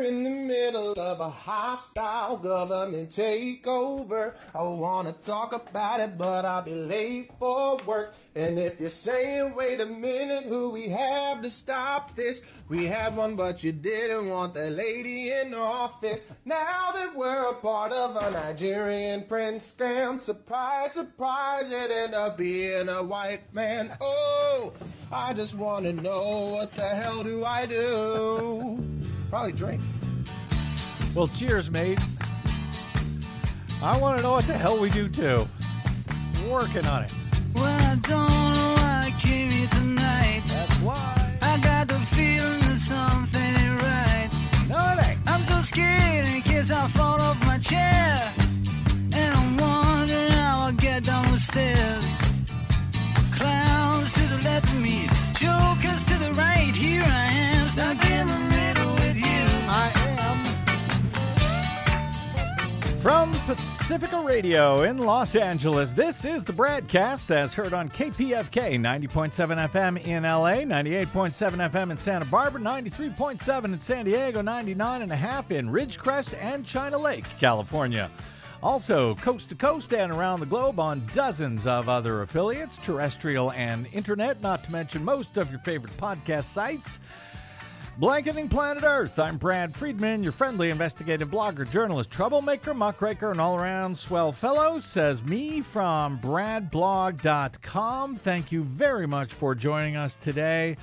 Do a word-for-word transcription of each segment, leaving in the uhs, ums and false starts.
in the middle of a hostile government takeover. I want to talk about it, but I'll be late for work. And if you're saying, wait a minute, who we have to stop this? We had one, but you didn't want the lady in office. Now that we're a part of a Nigerian prince scam, surprise, surprise, it ended up being a white man. Oh, I just want to know, what the hell do I do? Probably drink. Well, cheers, mate. I want to know what the hell we do, too. Working on it. Well, I don't know why I came here tonight. That's why. I got the feeling that something ain't right. No, it ain't. I'm so scared in case I fall off my chair. And I'm wondering how I'll get down the stairs. Clowns to the left of me, jokers to the right. Here I am, stuck in the middle with you. I am. From Pacifica Radio in Los Angeles, this is the Bradcast, as heard on K P F K ninety point seven F M in L A, ninety-eight point seven F M in Santa Barbara, ninety-three point seven in San Diego, ninety-nine point five in Ridgecrest and China Lake, California. Also, coast to coast and around the globe on dozens of other affiliates, terrestrial and internet, not to mention most of your favorite podcast sites. Blanketing Planet Earth, I'm Brad Friedman, your friendly investigative blogger, journalist, troublemaker, muckraker, and all-around swell fellow, says me from brad blog dot com. Thank you very much for joining us today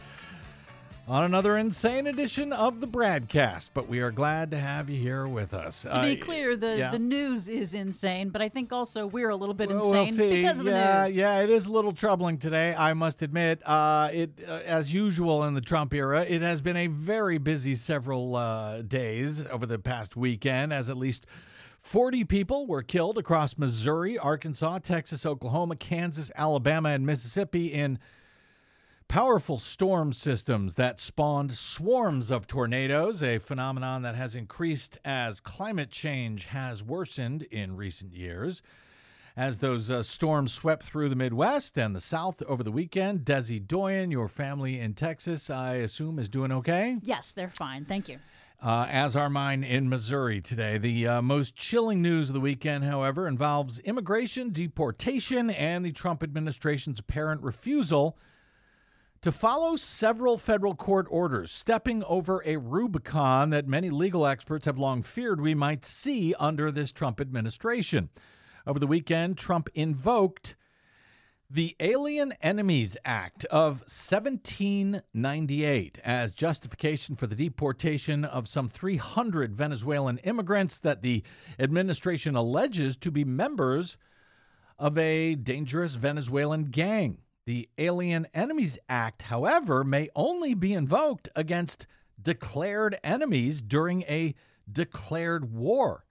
on another insane edition of the Bradcast, but we are glad to have you here with us. To be uh, clear, the, yeah. the news is insane, but I think also we're a little bit Well, insane we'll see. because of yeah, the news. Yeah, it is a little troubling today, I must admit. Uh, it, uh, as usual in the Trump era, it has been a very busy several uh, days over the past weekend, as at least forty people were killed across Missouri, Arkansas, Texas, Oklahoma, Kansas, Alabama, and Mississippi in powerful storm systems that spawned swarms of tornadoes, a phenomenon that has increased as climate change has worsened in recent years. As those uh, storms swept through the Midwest and the South over the weekend, Desi Doyen, your family in Texas, I assume, is doing okay? Yes, they're fine. Thank you. Uh, as are mine in Missouri today. The uh, most chilling news of the weekend, however, involves immigration, deportation, and the Trump administration's apparent refusal to follow several federal court orders, stepping over a Rubicon that many legal experts have long feared we might see under this Trump administration. Over the weekend, Trump invoked the Alien Enemies Act of seventeen ninety-eight as justification for the deportation of some three hundred Venezuelan immigrants that the administration alleges to be members of a dangerous Venezuelan gang. The Alien Enemies Act, however, may only be invoked against declared enemies during a declared war.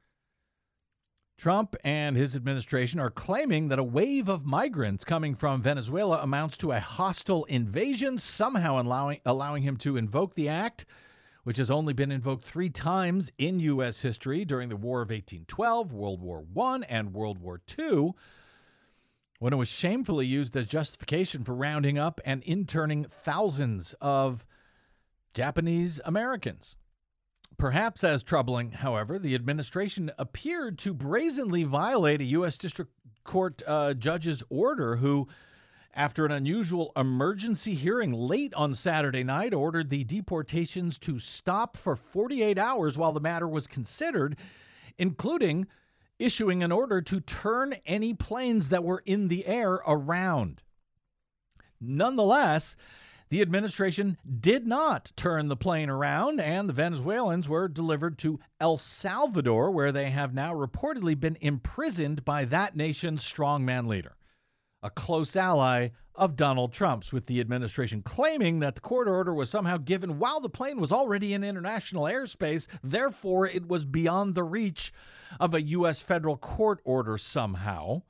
Trump and his administration are claiming that a wave of migrants coming from Venezuela amounts to a hostile invasion, somehow allowing, allowing him to invoke the act, which has only been invoked three times in U S history during the War of eighteen twelve, World War One, and World War Two, when it was shamefully used as justification for rounding up and interning thousands of Japanese Americans. Perhaps as troubling, however, the administration appeared to brazenly violate a U S District Court uh, judge's order who, after an unusual emergency hearing late on Saturday night, ordered the deportations to stop for forty-eight hours while the matter was considered, including issuing an order to turn any planes that were in the air around. Nonetheless, the administration did not turn the plane around, and the Venezuelans were delivered to El Salvador, where they have now reportedly been imprisoned by that nation's strongman leader, a close ally of Donald Trump's, with the administration claiming that the court order was somehow given while the plane was already in international airspace. Therefore, it was beyond the reach of a U S federal court order somehow.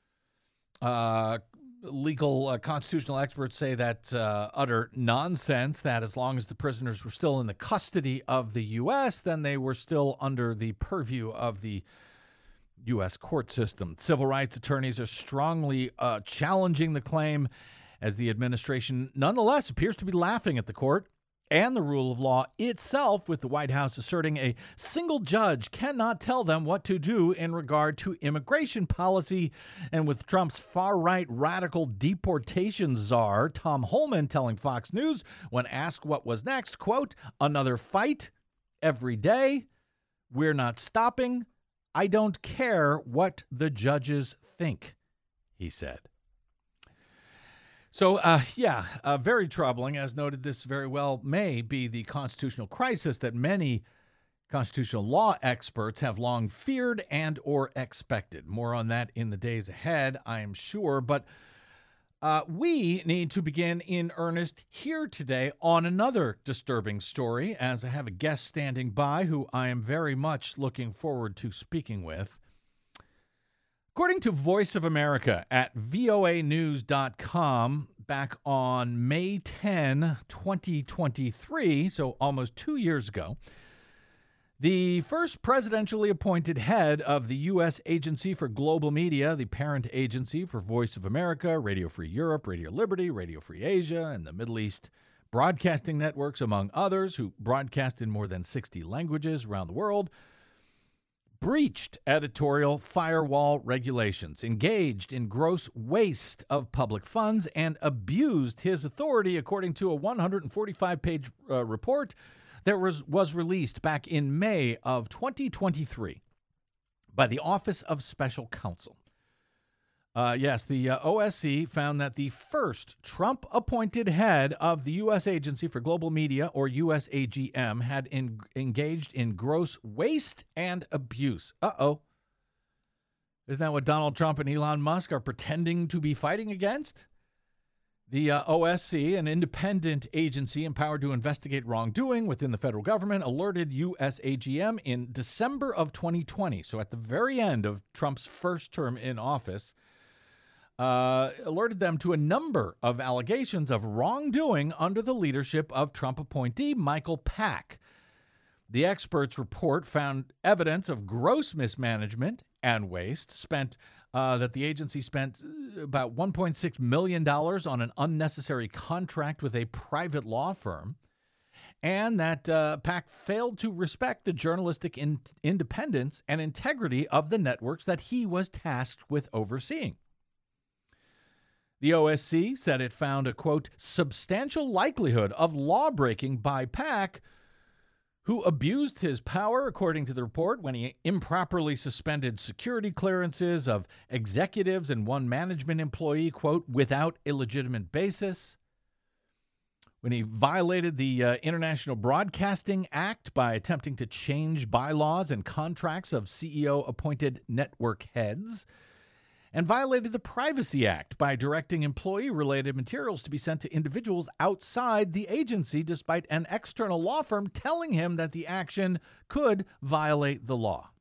Uh, legal uh, constitutional experts say that uh, utter nonsense, that as long as the prisoners were still in the custody of the U S, then they were still under the purview of the U S court system. Civil rights attorneys are strongly uh, challenging the claim, as the administration nonetheless appears to be laughing at the court and the rule of law itself, with the White House asserting a single judge cannot tell them what to do in regard to immigration policy, and with Trump's far-right radical deportation czar Tom Homan telling Fox News when asked what was next, quote, "Another fight every day. We're not stopping. I don't care what the judges think," he said. So, uh, yeah, uh, very troubling. As noted, this very well may be the constitutional crisis that many constitutional law experts have long feared and or expected. More on that in the days ahead, I am sure. But uh, we need to begin in earnest here today on another disturbing story, as I have a guest standing by who I am very much looking forward to speaking with. According to Voice of America at V O A news dot com, back on May tenth, twenty twenty-three, so almost two years ago, the first presidentially appointed head of the U S Agency for Global Media, the parent agency for Voice of America, Radio Free Europe, Radio Liberty, Radio Free Asia, and the Middle East broadcasting networks, among others, who broadcast in more than sixty languages around the world, breached editorial firewall regulations, engaged in gross waste of public funds, and abused his authority, according to a one hundred forty-five page uh, report that was, was released back in May of twenty twenty-three by the Office of Special Counsel. Uh, yes, the uh, O S C found that the first Trump-appointed head of the U S Agency for Global Media, or U S A G M, had in, engaged in gross waste and abuse. Uh-oh. Isn't that what Donald Trump and Elon Musk are pretending to be fighting against? The uh, O S C, an independent agency empowered to investigate wrongdoing within the federal government, alerted U S A G M in December of twenty twenty, so at the very end of Trump's first term in office, Uh, alerted them to a number of allegations of wrongdoing under the leadership of Trump appointee Michael Pack. The experts' report found evidence of gross mismanagement and waste, spent uh, that the agency spent about one point six million dollars on an unnecessary contract with a private law firm, and that uh, Pack failed to respect the journalistic in- independence and integrity of the networks that he was tasked with overseeing. The O S C said it found a, quote, substantial likelihood of law-breaking by Pack, who abused his power, according to the report, when he improperly suspended security clearances of executives and one management employee, quote, without illegitimate basis, when he violated the uh, International Broadcasting Act by attempting to change bylaws and contracts of C E O-appointed network heads, and violated the Privacy Act by directing employee-related materials to be sent to individuals outside the agency, despite an external law firm telling him that the action could violate the law.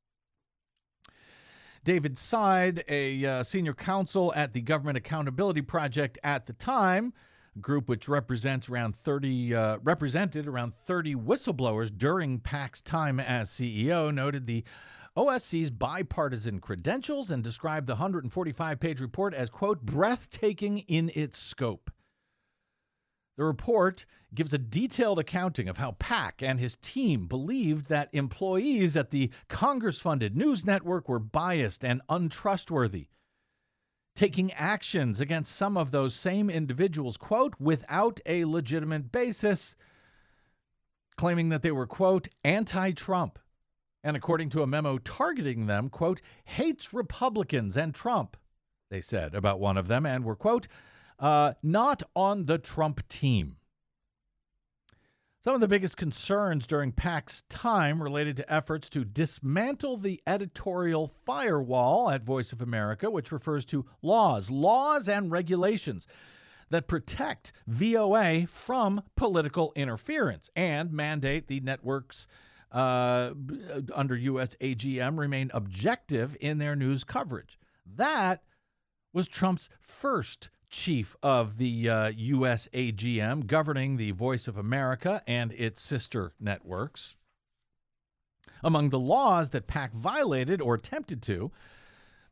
David Seid, a uh, senior counsel at the Government Accountability Project at the time, a group which represents around thirty uh, represented around thirty whistleblowers during Pack's time as C E O, noted the O S C's bipartisan credentials and described the one hundred forty-five page report as, quote, breathtaking in its scope. The report gives a detailed accounting of how Pack and his team believed that employees at the Congress-funded news network were biased and untrustworthy, taking actions against some of those same individuals, quote, without a legitimate basis, claiming that they were, quote, anti-Trump, and according to a memo targeting them, quote, hates Republicans and Trump, they said about one of them, and were, quote, uh, not on the Trump team. Some of the biggest concerns during Pack's time related to efforts to dismantle the editorial firewall at Voice of America, which refers to laws, laws and regulations that protect V O A from political interference and mandate the networks uh, under U S A G M remain objective in their news coverage. That was Trump's first chief of the uh, U S A G M, governing the Voice of America and its sister networks. Among the laws that Pack violated or attempted to,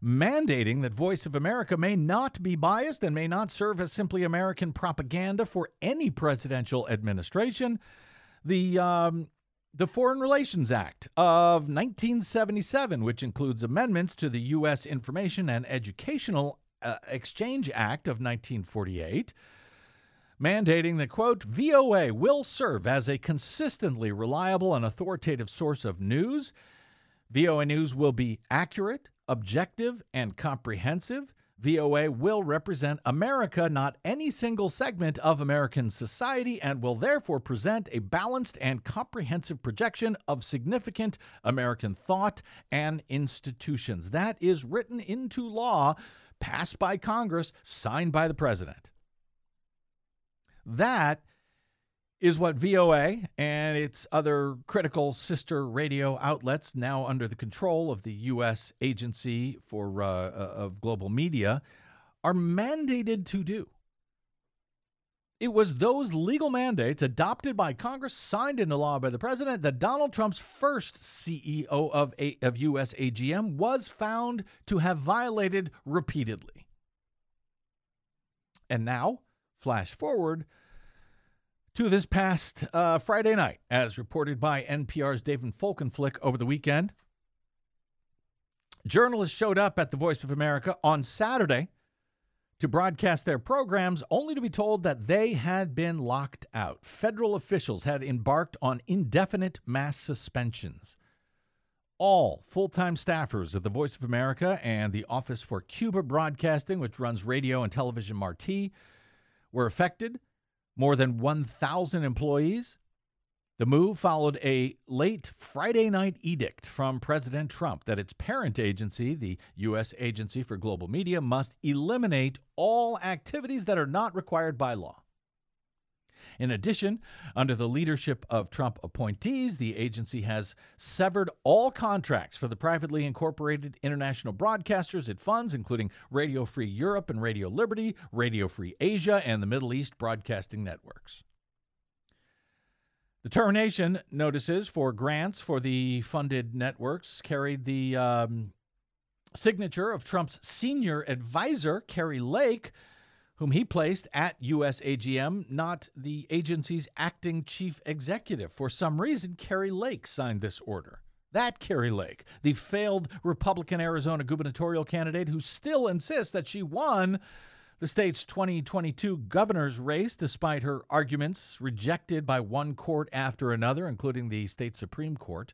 mandating that Voice of America may not be biased and may not serve as simply American propaganda for any presidential administration. The um, the Foreign Relations Act of nineteen seventy-seven, which includes amendments to the U S Information and Educational uh, Exchange Act of nineteen forty-eight, mandating that, quote, V O A will serve as a consistently reliable and authoritative source of news. V O A News will be accurate, objective, and comprehensive. V O A will represent America, not any single segment of American society, and will therefore present a balanced and comprehensive projection of significant American thought and institutions. That is written into law, passed by Congress, signed by the president. That is what V O A and its other critical sister radio outlets, now under the control of the U S Agency for uh, of Global Media, are mandated to do. It was those legal mandates adopted by Congress, signed into law by the president, that Donald Trump's first C E O of, a, of U S A G M was found to have violated repeatedly. And now, flash forward to this past uh, Friday night, as reported by N P R's David Folkenflik over the weekend. Journalists showed up at the Voice of America on Saturday to broadcast their programs, only to be told that they had been locked out. Federal officials had embarked on indefinite mass suspensions. All full-time staffers of the Voice of America and the Office for Cuba Broadcasting, which runs Radio and Television Marti, were affected. More than one thousand employees. The move followed a late Friday night edict from President Trump that its parent agency, the U S Agency for Global Media, must eliminate all activities that are not required by law. In addition, under the leadership of Trump appointees, the agency has severed all contracts for the privately incorporated international broadcasters it funds, including Radio Free Europe and Radio Liberty, Radio Free Asia, and the Middle East broadcasting networks. The termination notices for grants for the funded networks carried the um, signature of Trump's senior advisor, Kari Lake, whom he placed at U S A G M, not the agency's acting chief executive. For some reason, Kari Lake signed this order. That Kari Lake, the failed Republican Arizona gubernatorial candidate who still insists that she won the state's twenty twenty-two governor's race, despite her arguments rejected by one court after another, including the state Supreme Court.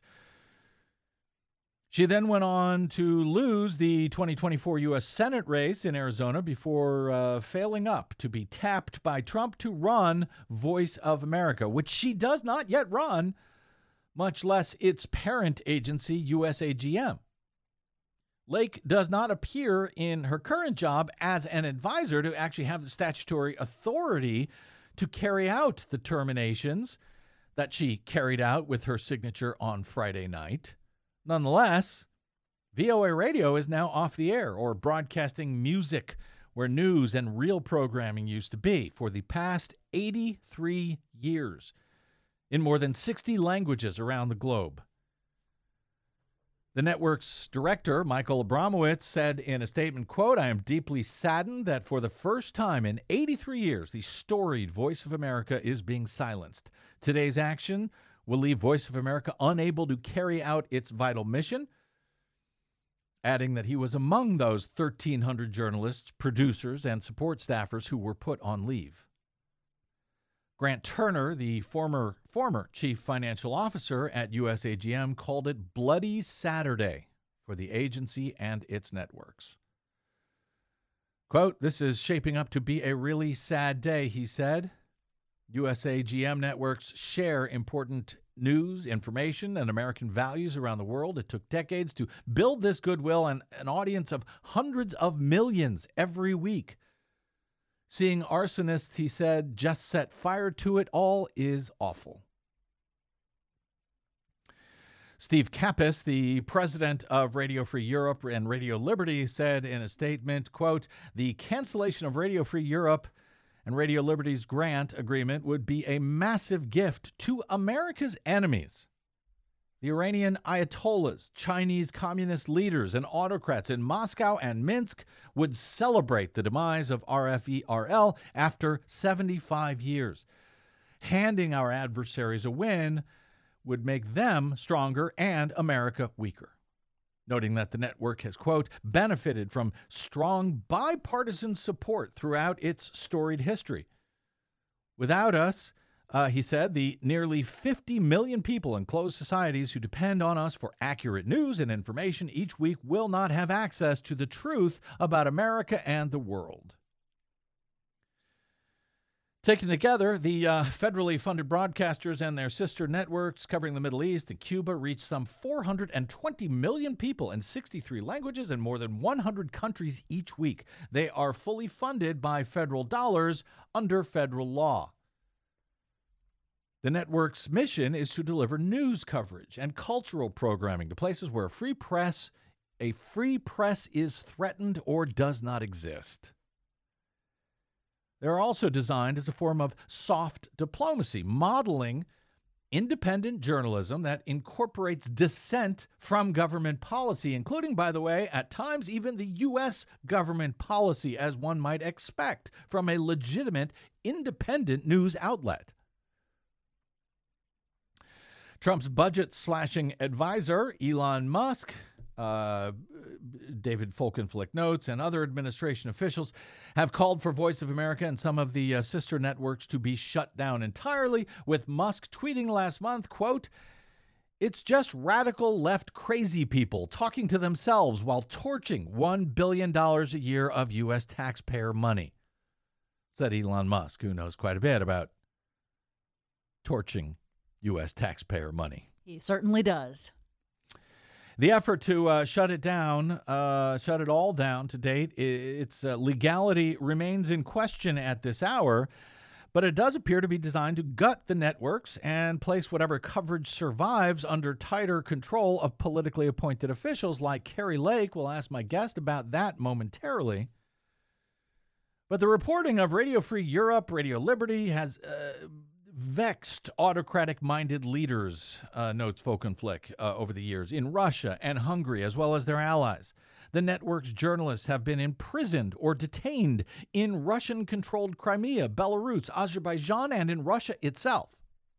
She then went on to lose the twenty twenty-four U S Senate race in Arizona before uh, failing up to be tapped by Trump to run Voice of America, which she does not yet run, much less its parent agency, U S A G M. Lake does not appear in her current job as an advisor to actually have the statutory authority to carry out the terminations that she carried out with her signature on Friday night. Nonetheless, V O A Radio is now off the air, or broadcasting music where news and real programming used to be, for the past eighty-three years in more than sixty languages around the globe. The network's director, Michael Abramowitz, said in a statement, quote, "I am deeply saddened that for the first time in eighty-three years, the storied Voice of America is being silenced. Today's action will leave Voice of America unable to carry out its vital mission," adding that he was among those thirteen hundred journalists, producers, and support staffers who were put on leave. Grant Turner, the former former chief financial officer at U S A G M, called it Bloody Saturday for the agency and its networks. Quote, "This is shaping up to be a really sad day," he said. U S A G M networks share important news, information, and American values around the world. It took decades to build this goodwill and an audience of hundreds of millions every week. Seeing arsonists, he said, just set fire to it all is awful. Steve Kappas, the president of Radio Free Europe and Radio Liberty, said in a statement, quote, "The cancellation of Radio Free Europe and Radio Liberty's grant agreement would be a massive gift to America's enemies. The Iranian Ayatollahs, Chinese communist leaders, and autocrats in Moscow and Minsk would celebrate the demise of R F E R L after seventy-five years. Handing our adversaries a win would make them stronger and America weaker. Noting that the network has, quote, benefited from strong bipartisan support throughout its storied history. Without us, Uh, he said, the nearly fifty million people in closed societies who depend on us for accurate news and information each week will not have access to the truth about America and the world. Taken together, the uh, federally funded broadcasters and their sister networks covering the Middle East and Cuba reach some four hundred twenty million people in sixty-three languages and more than one hundred countries each week. They are fully funded by federal dollars under federal law. The network's mission is to deliver news coverage and cultural programming to places where a free press, a free press is threatened or does not exist. They're also designed as a form of soft diplomacy, modeling independent journalism that incorporates dissent from government policy, including, by the way, at times even the U S government policy, as one might expect from a legitimate independent news outlet. Trump's budget-slashing advisor, Elon Musk, uh, David Folkenflik notes, and other administration officials have called for Voice of America and some of the uh, sister networks to be shut down entirely, with Musk tweeting last month, quote, "It's just radical left crazy people talking to themselves while torching one billion dollars a year of U S taxpayer money," said Elon Musk, who knows quite a bit about torching U S taxpayer money. He certainly does. The effort to uh, shut it down, uh, shut it all down to date, its uh, legality remains in question at this hour, but it does appear to be designed to gut the networks and place whatever coverage survives under tighter control of politically appointed officials like Kari Lake. We'll ask my guest about that momentarily. But the reporting of Radio Free Europe, Radio Liberty has Uh, vexed autocratic-minded leaders, uh, notes Folkenflik, uh, over the years, in Russia and Hungary, as well as their allies. The network's journalists have been imprisoned or detained in Russian-controlled Crimea, Belarus, Azerbaijan, and in Russia itself.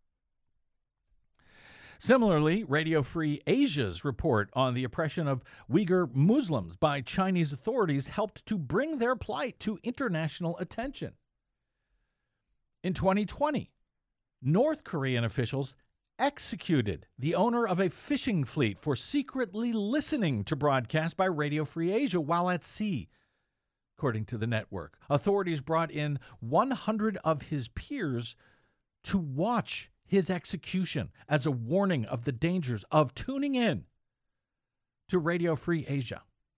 Similarly, Radio Free Asia's report on the oppression of Uyghur Muslims by Chinese authorities helped to bring their plight to international attention. In twenty twenty, North Korean officials executed the owner of a fishing fleet for secretly listening to broadcasts by Radio Free Asia while at sea, according to the network. Authorities brought in one hundred of his peers to watch his execution as a warning of the dangers of tuning in to Radio Free Asia.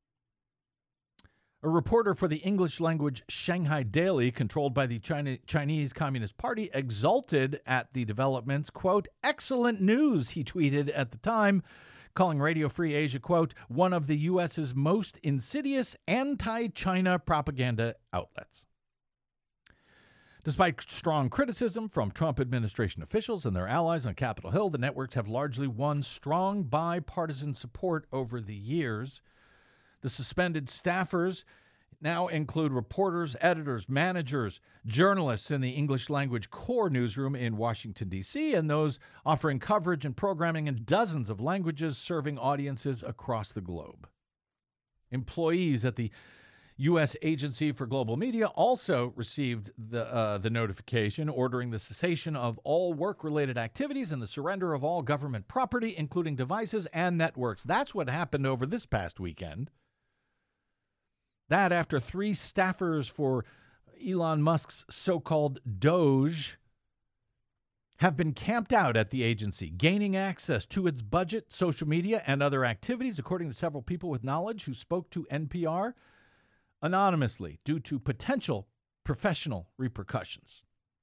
A reporter for the English-language Shanghai Daily, controlled by the China, Chinese Communist Party, exulted at the developments. Quote, "Excellent news," he tweeted at the time, calling Radio Free Asia, quote, "one of the U S's most insidious anti-China propaganda outlets." Despite strong criticism from Trump administration officials and their allies on Capitol Hill, the networks have largely won strong bipartisan support over the years. The suspended staffers now include reporters, editors, managers, journalists in the English-language core newsroom in Washington, D C, and those offering coverage and programming in dozens of languages, serving audiences across the globe. Employees at the U S Agency for Global Media also received the uh, the notification ordering the cessation of all work-related activities and the surrender of all government property, including devices and networks. That's what happened over this past weekend. That after three staffers for Elon Musk's so-called Doge have been camped out at the agency, gaining access to its budget, social media, and other activities, according to several people with knowledge who spoke to N P R anonymously due to potential professional repercussions.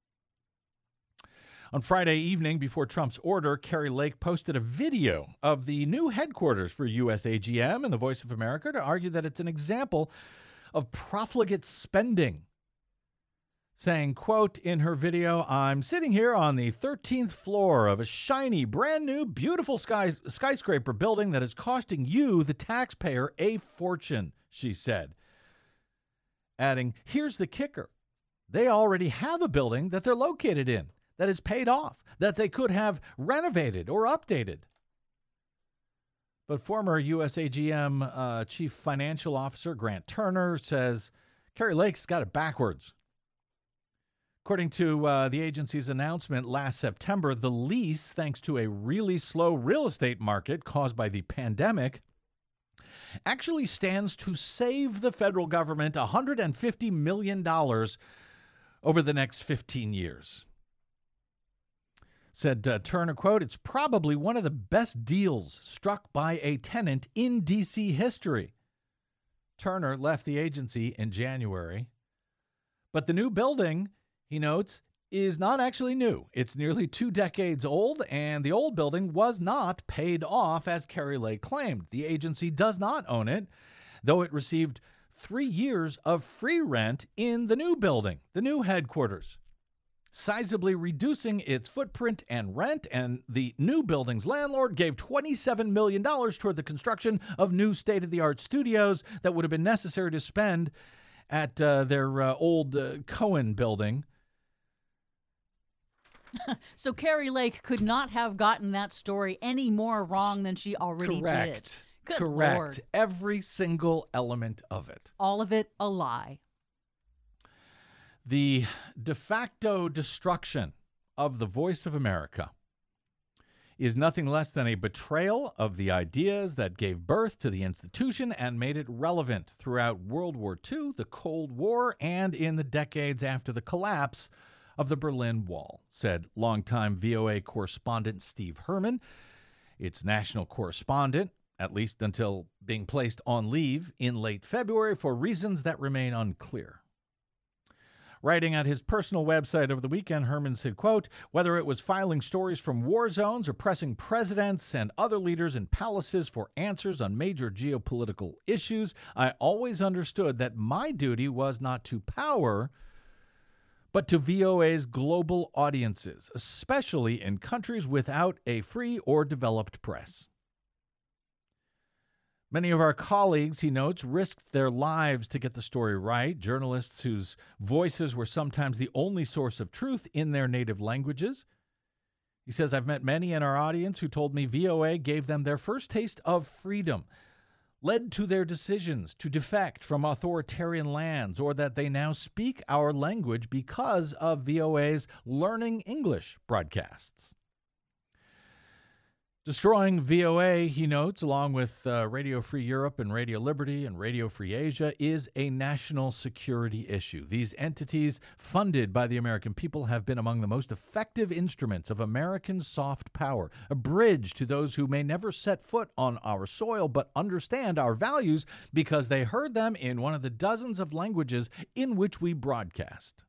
On Friday evening, before Trump's order, Kari Lake posted a video of the new headquarters for U S A G M and the Voice of America to argue that it's an example of profligate spending. saying, quote, in her video, "I'm sitting here on the thirteenth floor of a shiny, brand new, beautiful sky- skyscraper building that is costing you, the taxpayer, a fortune," she said. Adding, "Here's the kicker. They already have a building that they're located in that is paid off, that they could have renovated or updated." But former U S A G M uh, Chief Financial Officer Grant Turner says Kari Lake's got it backwards. According to uh, the agency's announcement last September, the lease, thanks to a really slow real estate market caused by the pandemic, actually stands to save the federal government one hundred fifty million dollars over the next fifteen years. Said uh, Turner, quote, "It's probably one of the best deals struck by a tenant in D C history." Turner left the agency in January, but the new building, he notes, is not actually new. It's nearly two decades old, and the old building was not paid off as Kari Lake claimed. The agency does not own it, though it received three years of free rent in the new building, the new headquarters, sizably reducing its footprint and rent, and the new building's landlord gave twenty-seven million dollars toward the construction of new state-of-the-art studios that would have been necessary to spend at uh, their uh, old uh, Cohen building. So Kari Lake could not have gotten that story any more wrong than she already Correct. did. Good Correct. Lord. Every single element of it. All of it a lie. The de facto destruction of the voice of America is nothing less than a betrayal of the ideas that gave birth to the institution and made it relevant throughout World War Two, the Cold War, and in the decades after the collapse of the Berlin Wall, said longtime V O A correspondent Steve Herman, its national correspondent, at least until being placed on leave in late February for reasons that remain unclear. Writing at his personal website over the weekend, Herman said, quote, "Whether it was filing stories from war zones or pressing presidents and other leaders in palaces for answers on major geopolitical issues, I always understood that my duty was not to power, but to V O A's global audiences, especially in countries without a free or developed press." Many of our colleagues, he notes, risked their lives to get the story right, journalists whose voices were sometimes the only source of truth in their native languages. He says, "I've met many in our audience who told me V O A gave them their first taste of freedom, led to their decisions to defect from authoritarian lands, or that they now speak our language because of V O A's Learning English broadcasts." Destroying V O A, he notes, along with uh, Radio Free Europe and Radio Liberty and Radio Free Asia, is a national security issue. These entities, funded by the American people, have been among the most effective instruments of American soft power, a bridge to those who may never set foot on our soil but understand our values because they heard them in one of the dozens of languages in which we broadcast.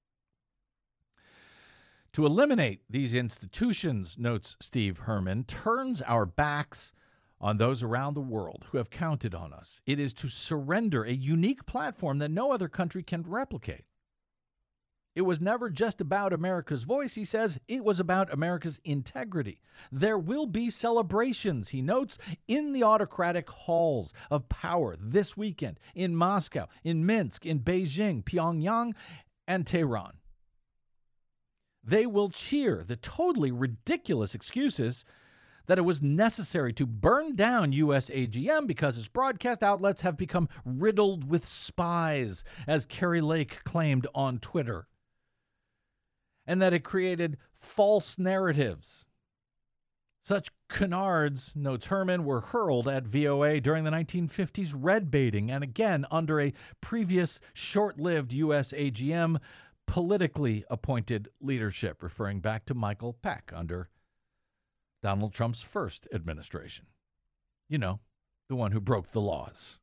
To eliminate these institutions, notes Steve Herman, turns our backs on those around the world who have counted on us. It is to surrender a unique platform that no other country can replicate. It was never just about America's voice, he says. It was about America's integrity. There will be celebrations, he notes, in the autocratic halls of power this weekend in Moscow, in Minsk, in Beijing, Pyongyang, and Tehran. They will cheer the totally ridiculous excuses that it was necessary to burn down U S A G M because its broadcast outlets have become riddled with spies, as Kari Lake claimed on Twitter, and that it created false narratives. Such canards, notes Herman, were hurled at V O A during the nineteen fifties red baiting and again under a previous short-lived U S A G M politically appointed leadership, referring back to Michael Peck under Donald Trump's first administration. You know, the one who broke the laws.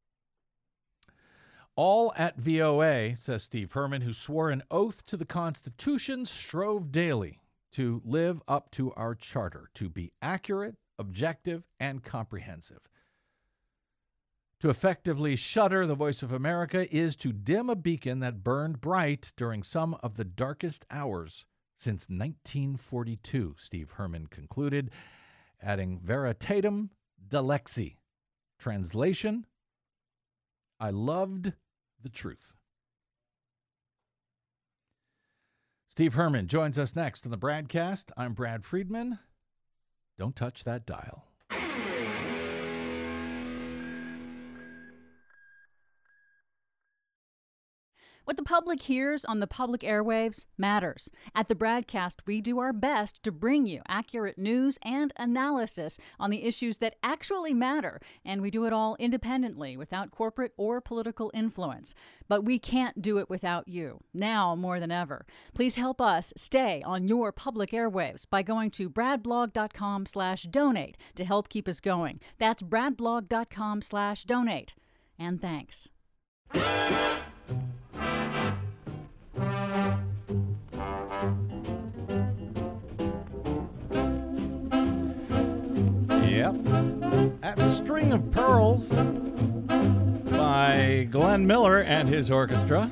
All at V O A, says Steve Herman, who swore an oath to the Constitution, strove daily to live up to our charter, to be accurate, objective, and comprehensive. To effectively shutter the Voice of America is to dim a beacon that burned bright during some of the darkest hours since nineteen forty-two, Steve Herman concluded, adding veritatem delexi. Translation, I loved the truth. Steve Herman joins us next on the Bradcast. I'm Brad Friedman. Don't touch that dial. What the public hears on the public airwaves matters. At the Bradcast, we do our best to bring you accurate news and analysis on the issues that actually matter, and we do it all independently, without corporate or political influence. But we can't do it without you, now more than ever. Please help us stay on your public airwaves by going to bradblog.com slash donate to help keep us going. That's bradblog.com slash donate. And thanks. Yep. That String of Pearls by Glenn Miller and his orchestra.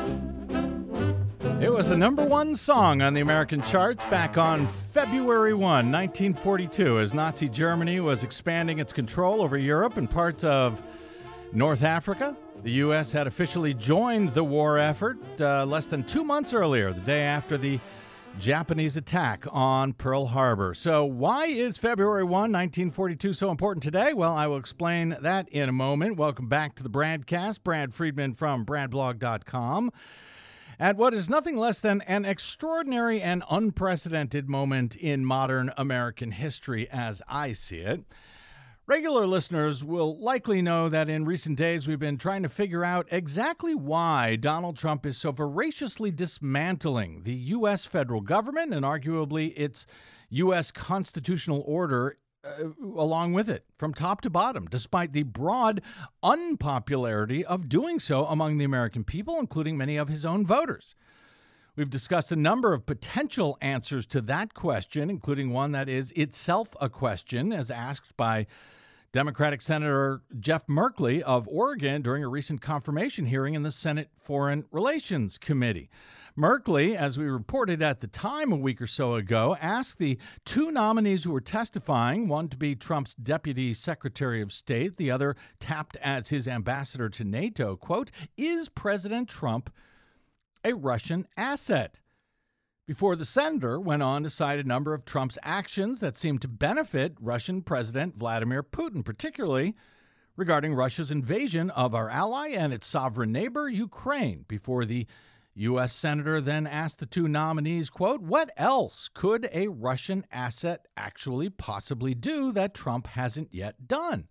It was the number one song on the American charts back on February first, nineteen forty-two, as Nazi Germany was expanding its control over Europe and parts of North Africa. The U S had officially joined the war effort uh, less than two months earlier, the day after the Japanese attack on Pearl Harbor. So why is February first, nineteen forty-two so important today? Well, I will explain that in a moment. Welcome back to the Bradcast. Brad Friedman from brad blog dot com. At what is nothing less than an extraordinary and unprecedented moment in modern American history as I see it. Regular listeners will likely know that in recent days we've been trying to figure out exactly why Donald Trump is so voraciously dismantling the U S federal government and arguably its U S constitutional order uh, along with it, from top to bottom, despite the broad unpopularity of doing so among the American people, including many of his own voters. We've discussed a number of potential answers to that question, including one that is itself a question, as asked by Democratic Senator Jeff Merkley of Oregon during a recent confirmation hearing in the Senate Foreign Relations Committee. Merkley, as we reported at the time a week or so ago, asked the two nominees who were testifying, one to be Trump's Deputy Secretary of State, the other tapped as his ambassador to NATO, quote, "Is President Trump a Russian asset?" Before the senator went on to cite a number of Trump's actions that seemed to benefit Russian President Vladimir Putin, particularly regarding Russia's invasion of our ally and its sovereign neighbor, Ukraine. Before the U S senator then asked the two nominees, quote, "What else could a Russian asset actually possibly do that Trump hasn't yet done?"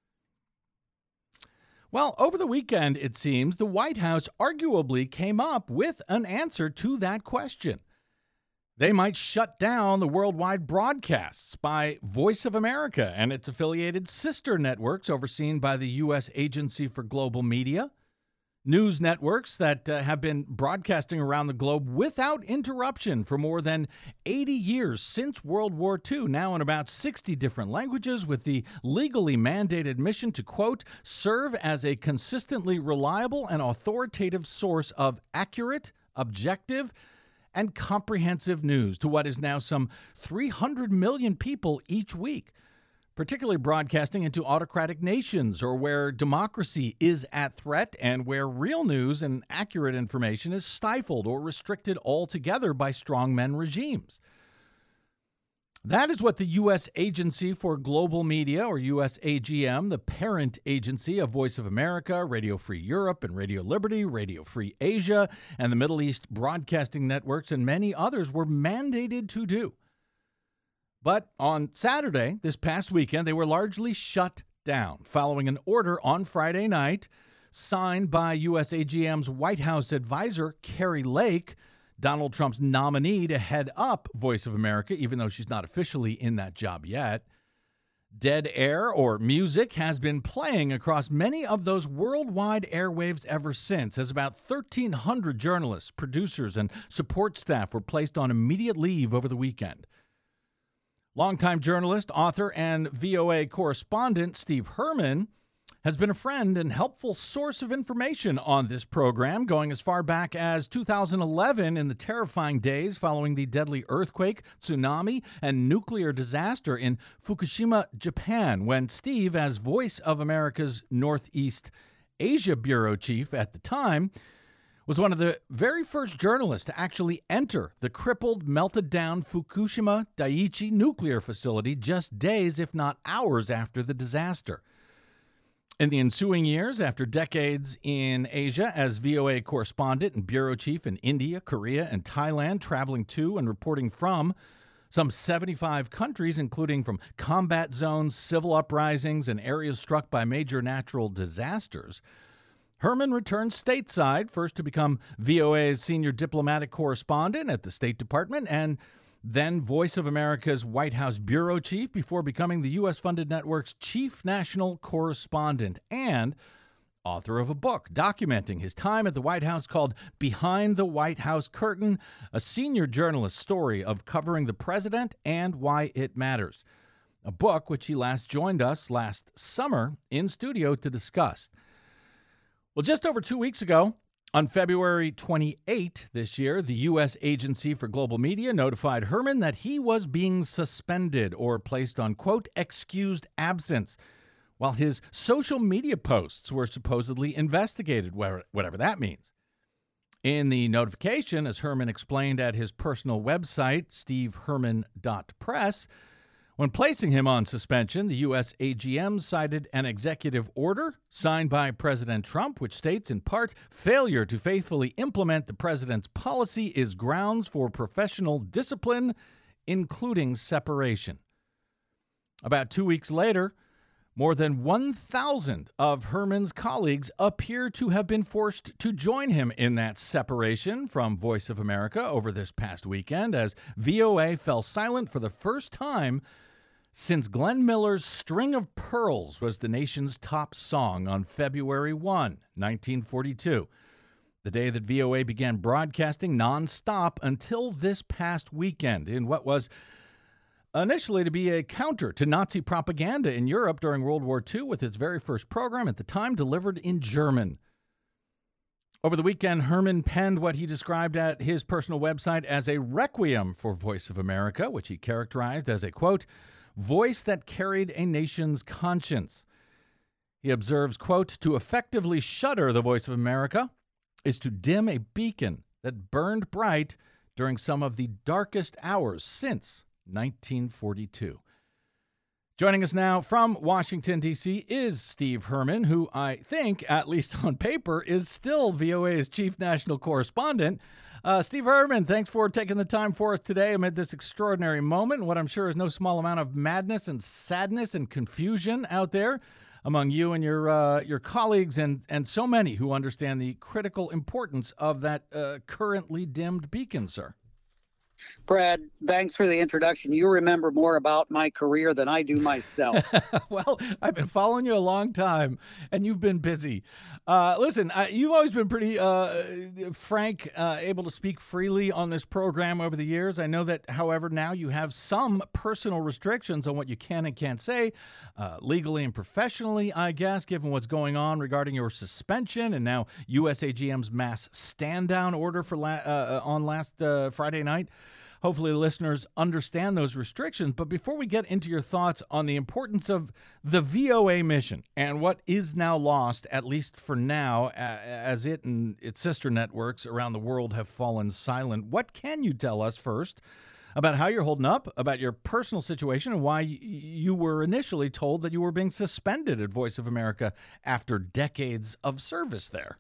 Well, over the weekend, it seems, the White House arguably came up with an answer to that question. They might shut down the worldwide broadcasts by Voice of America and its affiliated sister networks overseen by the U S Agency for Global Media, news networks that uh, have been broadcasting around the globe without interruption for more than eighty years since World War Two, now in about sixty different languages, with the legally mandated mission to, quote, "serve as a consistently reliable and authoritative source of accurate, objective, and comprehensive news to what is now some three hundred million people each week, particularly broadcasting into autocratic nations or where democracy is at threat and where real news and accurate information is stifled or restricted altogether by strongmen regimes." That is what the U S Agency for Global Media, or U S A G M, the parent agency of Voice of America, Radio Free Europe, and Radio Liberty, Radio Free Asia, and the Middle East broadcasting networks, and many others, were mandated to do. But on Saturday, this past weekend, they were largely shut down, following an order on Friday night signed by U S A G M's White House advisor, Kari Lake, Donald Trump's nominee to head up Voice of America, even though she's not officially in that job yet. Dead air, or music, has been playing across many of those worldwide airwaves ever since, as about thirteen hundred journalists, producers, and support staff were placed on immediate leave over the weekend. Longtime journalist, author, and V O A correspondent Steve Herman has been a friend and helpful source of information on this program, going as far back as two thousand eleven in the terrifying days following the deadly earthquake, tsunami, and nuclear disaster in Fukushima, Japan, when Steve, as Voice of America's Northeast Asia bureau chief at the time, was one of the very first journalists to actually enter the crippled, melted-down Fukushima Daiichi nuclear facility just days, if not hours, after the disaster. In the ensuing years, after decades in Asia as V O A correspondent and bureau chief in India, Korea, and Thailand, traveling to and reporting from some seventy-five countries, including from combat zones, civil uprisings, and areas struck by major natural disasters, Herman returned stateside, first to become V O A's senior diplomatic correspondent at the State Department and then Voice of America's White House bureau chief before becoming the U S-funded network's chief national correspondent and author of a book documenting his time at the White House called Behind the White House Curtain, a senior journalist's story of covering the president and why it matters, a book which he last joined us last summer in studio to discuss. Well, just over two weeks ago, on February twenty-eighth this year, the U S Agency for Global Media notified Herman that he was being suspended or placed on, quote, excused absence, while his social media posts were supposedly investigated, whatever that means. In the notification, as Herman explained at his personal website, steve herman dot press, when placing him on suspension, the U S A G M cited an executive order signed by President Trump, which states, in part, failure to faithfully implement the president's policy is grounds for professional discipline, including separation. About two weeks later, more than one thousand of Herman's colleagues appear to have been forced to join him in that separation from Voice of America over this past weekend, as V O A fell silent for the first time since Glenn Miller's String of Pearls was the nation's top song on February first, nineteen forty-two, the day that V O A began broadcasting nonstop until this past weekend in what was initially to be a counter to Nazi propaganda in Europe during World War Two, with its very first program at the time delivered in German. Over the weekend, Herman penned what he described at his personal website as a requiem for Voice of America, which he characterized as a, quote, voice that carried a nation's conscience. He observes, quote, to effectively shutter the Voice of America is to dim a beacon that burned bright during some of the darkest hours since nineteen forty-two. Joining us now from Washington, D C is Steve Herman, who I think, at least on paper, is still V O A's chief national correspondent. Uh, Steve Herman, thanks for taking the time for us today amid this extraordinary moment, what I'm sure is no small amount of madness and sadness and confusion out there among you and your uh, your colleagues and, and so many who understand the critical importance of that uh, currently dimmed beacon, sir. Brad, thanks for the introduction. You remember more about my career than I do myself. Well, I've been following you a long time, and you've been busy. Uh, listen, I, you've always been pretty uh, frank, uh, able to speak freely on this program over the years. I know that, however, now you have some personal restrictions on what you can and can't say, uh, legally and professionally, I guess, given what's going on regarding your suspension and now U S A G M's mass stand-down order for la- uh, on last uh, Friday night. Hopefully listeners understand those restrictions. But before we get into your thoughts on the importance of the V O A mission and what is now lost, at least for now, as it and its sister networks around the world have fallen silent, what can you tell us first about how you're holding up, about your personal situation, and why you were initially told that you were being suspended at Voice of America after decades of service there?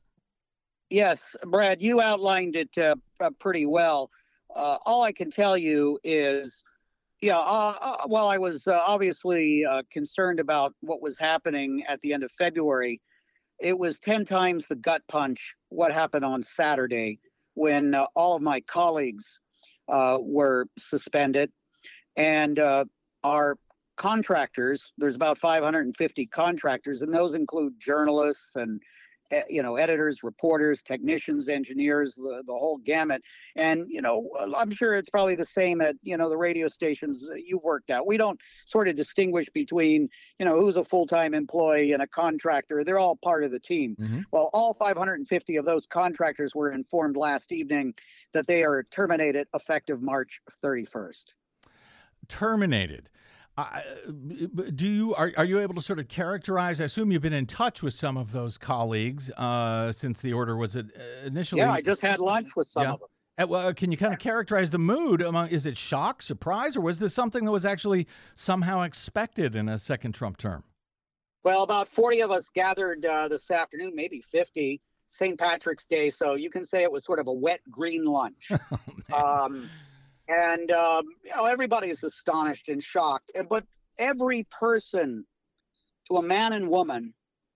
Yes, Brad, you outlined it uh, pretty well. Uh, all I can tell you is, yeah, uh, uh, while I was uh, obviously uh, concerned about what was happening at the end of February, it was ten times the gut punch what happened on Saturday when uh, all of my colleagues uh, were suspended. And uh, our contractors, there's about five hundred fifty contractors, and those include journalists and eh, you know, editors, reporters, technicians, engineers, the, the whole gamut. And, you know, I'm sure it's probably the same at, you know, the radio stations you've worked at. We don't sort of distinguish between, you know, who's a full-time employee and a contractor. They're all part of the team. Mm-hmm. Well, all five hundred fifty of those contractors were informed last evening that they are terminated effective March thirty-first. Terminated. Uh, do you are are you able to sort of characterize? I assume you've been in touch with some of those colleagues uh, since the order was initially. Yeah, I just had lunch with some yeah. of them. Uh, well, can you kind of characterize the mood among? Is it shock, surprise, or was this something that was actually somehow expected in a second Trump term? Well, about forty of us gathered uh, this afternoon, maybe fifty, Saint Patrick's Day. So you can say it was sort of a wet green lunch. oh, um, And, um, you know, everybody's astonished and shocked. But every person, to a man and woman,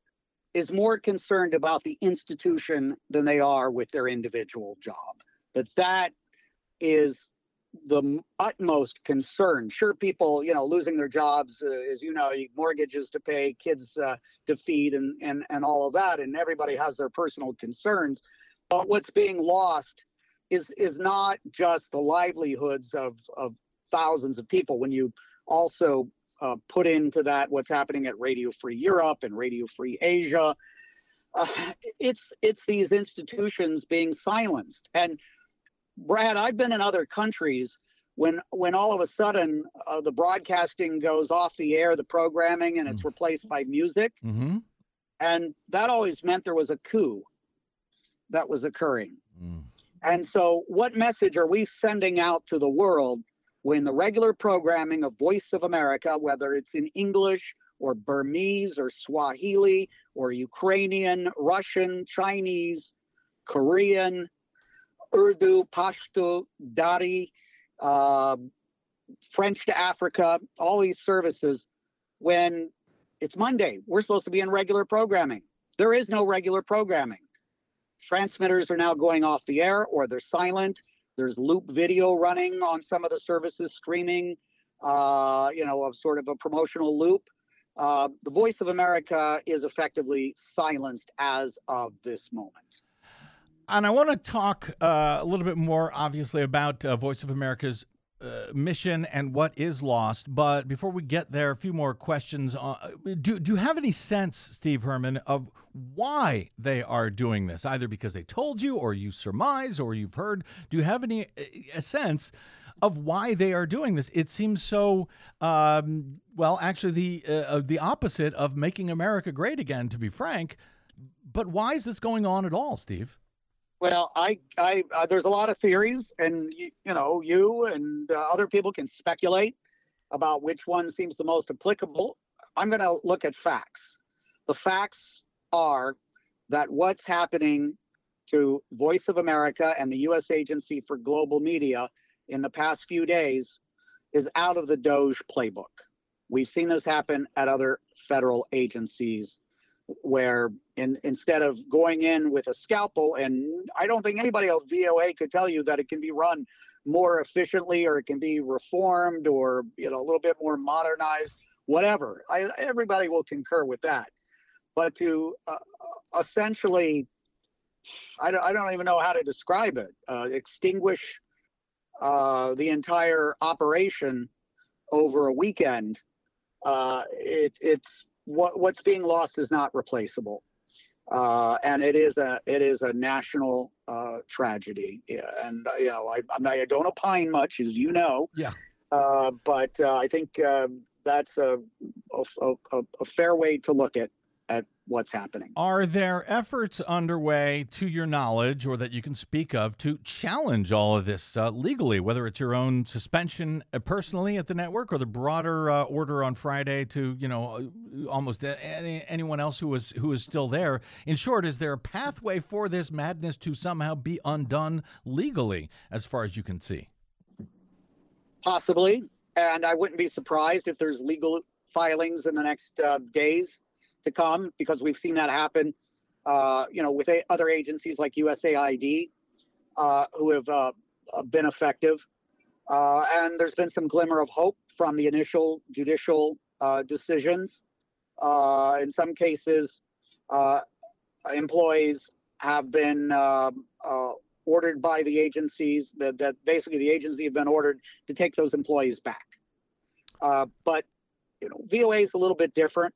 is more concerned about the institution than they are with their individual job. That that is the utmost concern. Sure, people, you know, losing their jobs, uh, as you know, mortgages to pay, kids uh, to feed, and, and, and all of that. And everybody has their personal concerns. But what's being lost is is not just the livelihoods of, of thousands of people. When you also uh, put into that what's happening at Radio Free Europe and Radio Free Asia, uh, it's it's these institutions being silenced. And Brad, I've been in other countries when when all of a sudden uh, the broadcasting goes off the air, the programming, and it's replaced by music. Mm-hmm. And that always meant there was a coup that was occurring. Mm. And so what message are we sending out to the world when the regular programming of Voice of America, whether it's in English or Burmese or Swahili or Ukrainian, Russian, Chinese, Korean, Urdu, Pashto, Dari, uh, French to Africa, all these services, when it's Monday, we're supposed to be in regular programming. There is no regular programming. Transmitters are now going off the air or they're silent. There's loop video running on some of the services, streaming, uh, you know, of sort of a promotional loop. Uh, the Voice of America is effectively silenced as of this moment. And I want to talk uh, a little bit more, obviously, about uh, Voice of America's Uh, mission and what is lost. But before we get there, a few more questions. Uh, do, do you have any sense, Steve Herman, of why they are doing this? Either because they told you, or you surmise, or you've heard. Do you have any a sense of why they are doing this? It seems so, um, well, actually the, uh, the opposite of making America great again, to be frank. But why is this going on at all, Steve? Well, I, I, uh, there's a lot of theories, and you, you know, you and uh, other people can speculate about which one seems the most applicable. I'm going to look at facts. The facts are that what's happening to Voice of America and the U S Agency for Global Media in the past few days is out of the DOGE playbook. We've seen this happen at other federal agencies, where in, instead of going in with a scalpel, and I don't think anybody at V O A could tell you that it can be run more efficiently, or it can be reformed, or, you know, a little bit more modernized, whatever. I, everybody will concur with that. But to uh, essentially, I don't, I don't even know how to describe it, uh, extinguish uh, the entire operation over a weekend, uh, it, it's, What what's being lost is not replaceable, uh, and it is a it is a national uh, tragedy. Yeah, and uh, you know, I I'm not, I don't opine much, as you know. Yeah. Uh, but uh, I think uh, that's a a, a a fair way to look at at what's happening. Are there efforts underway, to your knowledge, or that you can speak of, to challenge all of this uh, legally, whether it's your own suspension uh, personally at the network, or the broader uh, order on Friday to, you know, almost any, anyone else who was who is still there? In short, is there a pathway for this madness to somehow be undone legally, as far as you can see? Possibly, and I wouldn't be surprised if there's legal filings in the next uh, days to come, because we've seen that happen, uh, you know, with a, other agencies like U S A I D, uh, who have uh, been effective. Uh, and there's been some glimmer of hope from the initial judicial uh, decisions. Uh, in some cases, uh, employees have been uh, uh, ordered by the agencies that, that basically the agency have been ordered to take those employees back. Uh, but you know, V O A is a little bit different.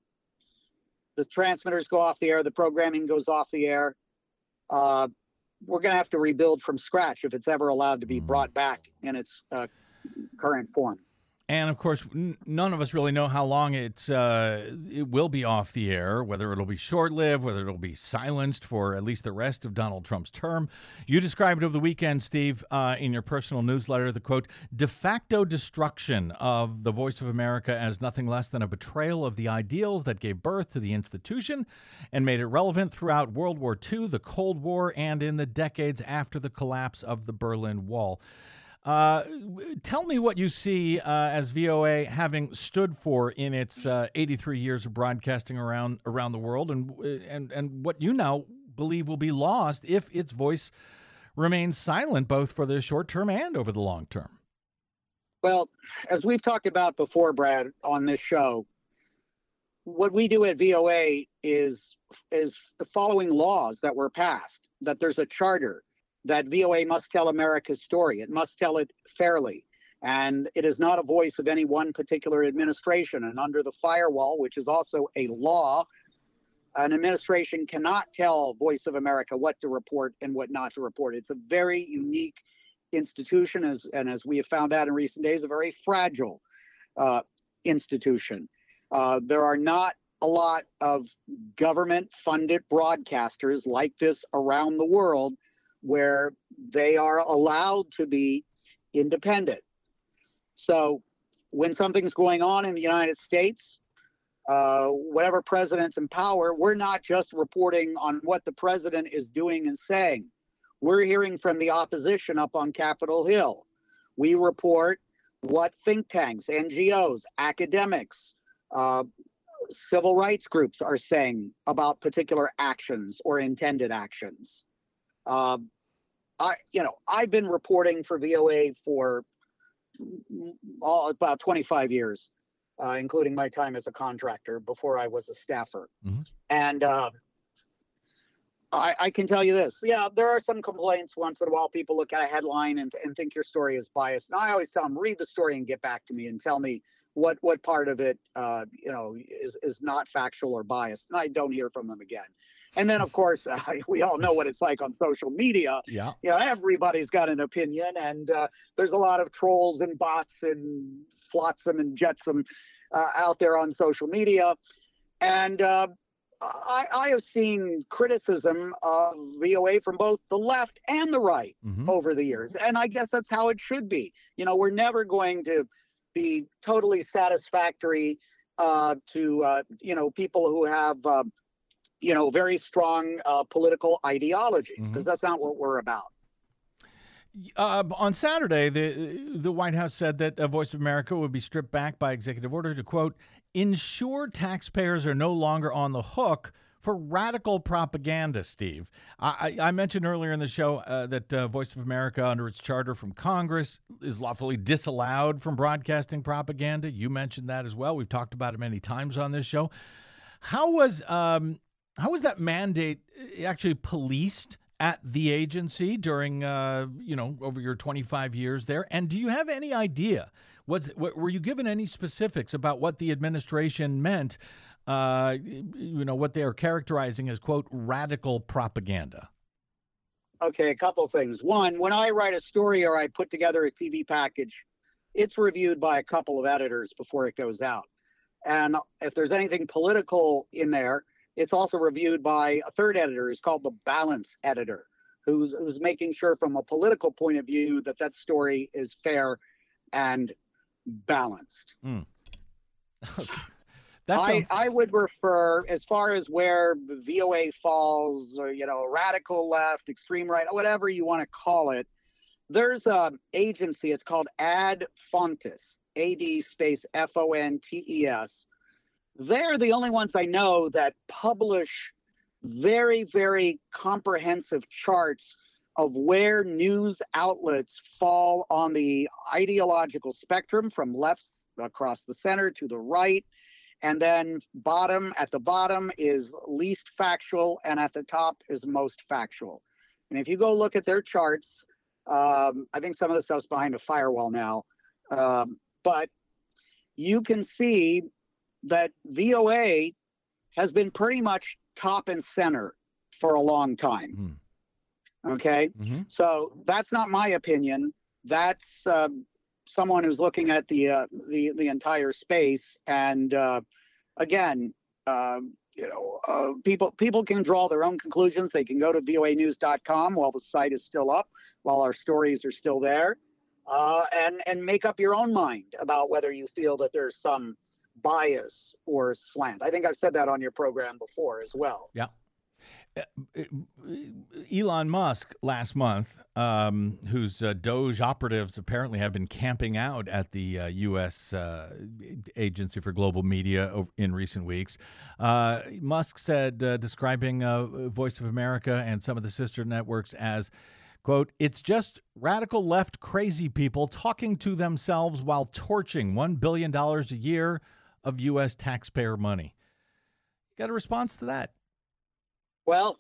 The transmitters go off the air, the programming goes off the air. Uh, we're going to have to rebuild from scratch if it's ever allowed to be brought back in its uh, current form. And of course, n- none of us really know how long it's uh, it will be off the air, whether it'll be short-lived, whether it'll be silenced for at least the rest of Donald Trump's term. You described over the weekend, Steve, uh, in your personal newsletter, the quote, de facto destruction of the Voice of America as nothing less than a betrayal of the ideals that gave birth to the institution and made it relevant throughout World War Two, the Cold War, and in the decades after the collapse of the Berlin Wall. Uh, tell me what you see uh, as V O A having stood for in its uh, eighty-three years of broadcasting around around the world, and and and what you now believe will be lost if its voice remains silent, both for the short term and over the long term. Well, as we've talked about before, Brad, on this show, what we do at V O A is is following laws that were passed. That there's a charter. That V O A must tell America's story. It must tell it fairly. And it is not a voice of any one particular administration. And under the firewall, which is also a law, an administration cannot tell Voice of America what to report and what not to report. It's a very unique institution, as, and as we have found out in recent days, a very fragile uh, institution. Uh, there are not a lot of government-funded broadcasters like this around the world where they are allowed to be independent. So when something's going on in the United States, uh, whatever president's in power, we're not just reporting on what the president is doing and saying. We're hearing from the opposition up on Capitol Hill. We report what think tanks, N G Os, academics, uh, civil rights groups are saying about particular actions or intended actions. Uh, I, you know, I've been reporting for V O A for all, about twenty-five years, uh, including my time as a contractor before I was a staffer. Mm-hmm. And uh, I, I can tell you this. Yeah, there are some complaints once in a while. People look at a headline and, and think your story is biased. And I always tell them, read the story and get back to me and tell me what what part of it, uh, you know, is, is not factual or biased. And I don't hear from them again. And then, of course, uh, we all know what it's like on social media. Yeah. You know, everybody's got an opinion, and uh, there's a lot of trolls and bots and flotsam and jetsam uh, out there on social media. And uh, I, I have seen criticism of V O A from both the left and the right mm-hmm. over the years. And I guess that's how it should be. You know, we're never going to be totally satisfactory uh, to, uh, you know, people who have uh, you know, very strong uh, political ideologies, because mm-hmm. that's not what we're about. Uh, on Saturday, the the White House said that uh, Voice of America would be stripped back by executive order to, quote, ensure taxpayers are no longer on the hook for radical propaganda, Steve. I, I mentioned earlier in the show uh, that uh, Voice of America, under its charter from Congress, is lawfully disallowed from broadcasting propaganda. You mentioned that as well. We've talked about it many times on this show. How was... Um, How was that mandate actually policed at the agency during, uh, you know, over your twenty-five years there? And do you have any idea, was, were you given any specifics about what the administration meant, uh, you know, what they are characterizing as, quote, radical propaganda? Okay, a couple things. One, when I write a story or I put together a T V package, it's reviewed by a couple of editors before it goes out. And if there's anything political in there, it's also reviewed by a third editor who's called the balance editor, who's who's making sure from a political point of view that that story is fair and balanced. Mm. Okay. That sounds... I, I would refer, as far as where V O A falls, or, you know, radical left, extreme right, whatever you want to call it, there's an agency, it's called Ad Fontes, A D space F O N T E S. They're the only ones I know that publish very, very comprehensive charts of where news outlets fall on the ideological spectrum from left across the center to the right. and then bottom at the bottom is least factual, and at the top is most factual. And if you go look at their charts, um, I think some of the stuff's behind a firewall now, um, but you can see that V O A has been pretty much top and center for a long time. Mm. Okay, mm-hmm. So that's not my opinion. That's uh, someone who's looking at the uh, the the entire space, and uh, again, uh, you know, uh, people people can draw their own conclusions. They can go to V O A news dot com while the site is still up, while our stories are still there, uh, and and make up your own mind about whether you feel that there's some bias or slant. I think I've said that on your program before as well. Yeah. Elon Musk last month, um, whose uh, Doge operatives apparently have been camping out at the uh, U S uh, Agency for Global Media in recent weeks. Uh, Musk said, uh, describing uh, Voice of America and some of the sister networks as, quote, "It's just radical left crazy people talking to themselves while torching one billion dollars a year of U S taxpayer money." You got a response to that? Well,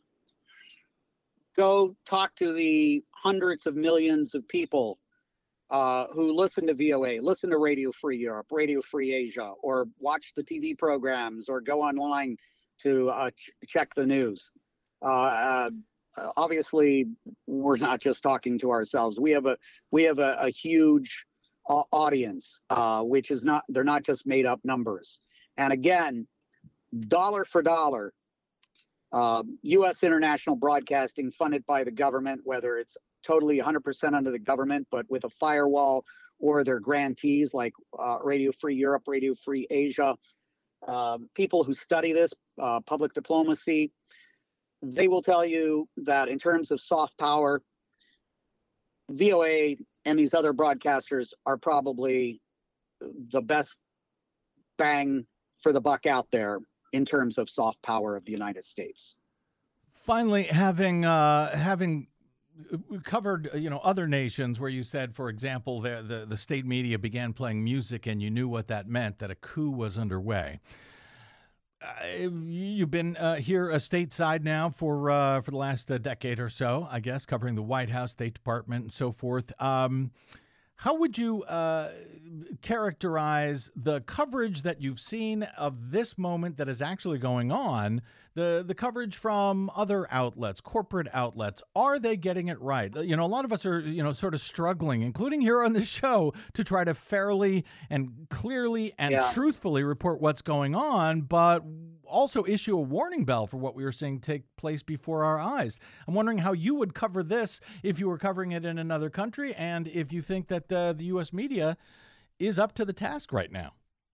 go talk to the hundreds of millions of people uh, who listen to V O A, listen to Radio Free Europe, Radio Free Asia, or watch the T V programs, or go online to uh, ch- check the news. Uh, uh, obviously, we're not just talking to ourselves. We have a we have a, a huge uh, audience, uh, which is not they're not just made up numbers. And again, dollar for dollar. Uh, U S international broadcasting funded by the government, whether it's totally one hundred percent under the government, but with a firewall, or their grantees like uh, Radio Free Europe, Radio Free Asia, uh, people who study this, uh, public diplomacy, they will tell you that in terms of soft power, V O A and these other broadcasters are probably the best bang for the buck out there in terms of soft power of the United States. Finally, having uh, having covered you know other nations where you said, for example, the, the the state media began playing music and you knew what that meant, that a coup was underway. Uh, you've been uh, here uh, stateside now for uh, for the last uh, decade or so, I guess, covering the White House, State Department, and so forth. Um, How would you uh, characterize the coverage that you've seen of this moment that is actually going on, the the coverage from other outlets, corporate outlets? Are they getting it right? You know, a lot of us are, you know, sort of struggling, including here on the show, to try to fairly and clearly and yeah. truthfully report what's going on, but also issue a warning bell for what we were seeing take place before our eyes. I'm wondering how you would cover this if you were covering it in another country, and if you think that uh, the U S media is up to the task right now.